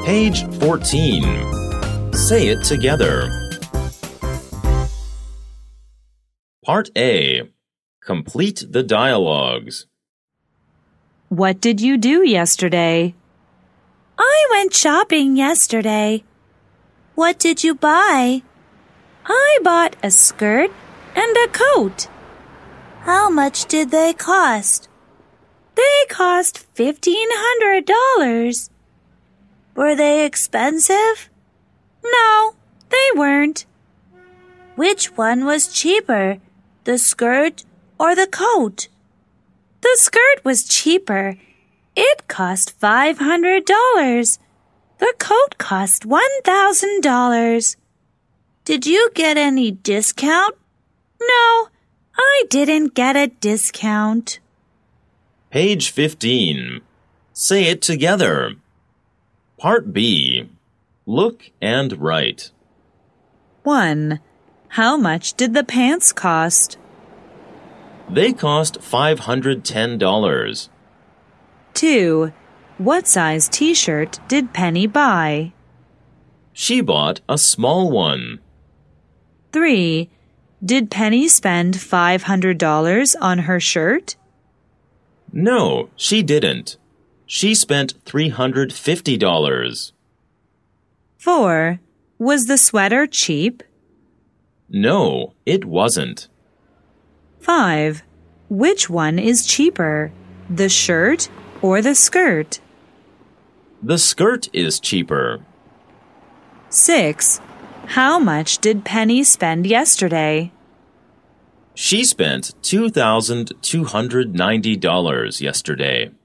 Page 14. Say it together. Part A. Complete the dialogues. What did you do yesterday? I went shopping yesterday. What did you buy? I bought a skirt and a coat. How much did they cost? They cost $1,500. Were they expensive? No, they weren't. Which one was cheaper, the skirt or the coat? The skirt was cheaper. It cost $500. The coat cost $1,000. Did you get any discount? No, I didn't get a discount. Page 15. Say it together. Part B. Look and write. 1. How much did the pants cost? They cost $510. 2. What size t-shirt did Penny buy? She bought a small one. 3. Did Penny spend $500 on her shirt? No, she didn't. She spent $350. 4. Was the sweater cheap? No, it wasn't. 5. Which one is cheaper, the shirt or the skirt? The skirt is cheaper. 6. How much did Penny spend yesterday? She spent $2,290 yesterday.